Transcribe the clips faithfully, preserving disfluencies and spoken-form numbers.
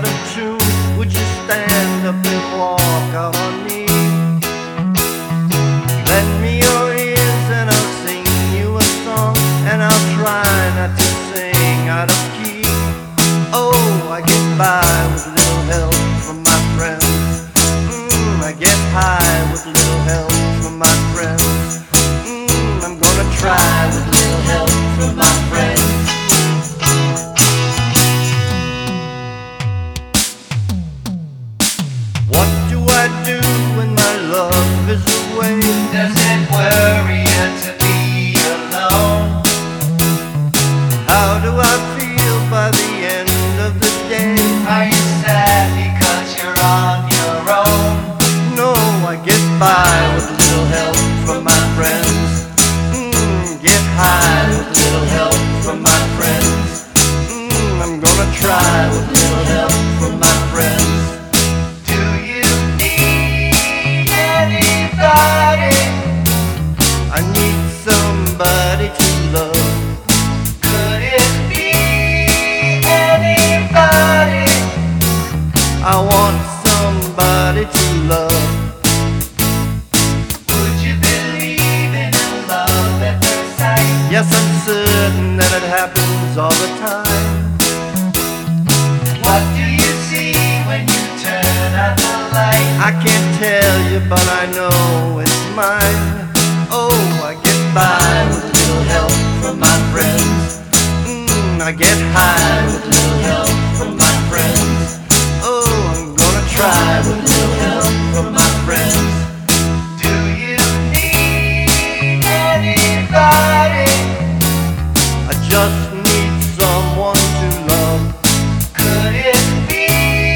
out of tune, would you stand up and walk out on me? Lend me your ears and I'll sing you a song, and I'll try not to sing out of key. Oh, I get by with little help from my friends. Mm, I get high with little help from my friends. Mm, I'm gonna try with little help from my friends. What do I do when my love is away? Does it worry you to be alone? How do I feel by the end of the day? Are you sad because you're on your own? No, I get by with a little help from my friends. Mm, get high with a little help from my friends. Mm, I'm gonna try with a little help from my friends. Do you need anybody? I need somebody to love. Could it be anybody? I want somebody to love. Would you believe in a love at first sight? Yes, I'm certain that it happens all the time. What do you see when you turn out the light? I can't tell you, but I know it's mine. Oh, I get by with a little help from my friends. Mm, I get high with a little help from my friends. Oh, I'm gonna try with a little help from my friends. Do you need anybody? I just need someone to love. Could it be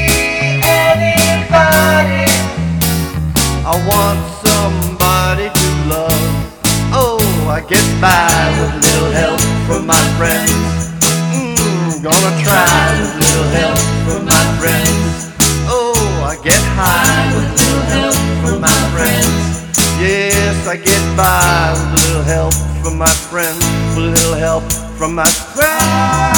anybody? I want somebody to love. Oh, I get by with a little help from my friends. Mm, gonna try with a little help from my friends. Oh, I get high with a little help from my friends. Yes, I get by with a little help from my friends. With a little help from my friends.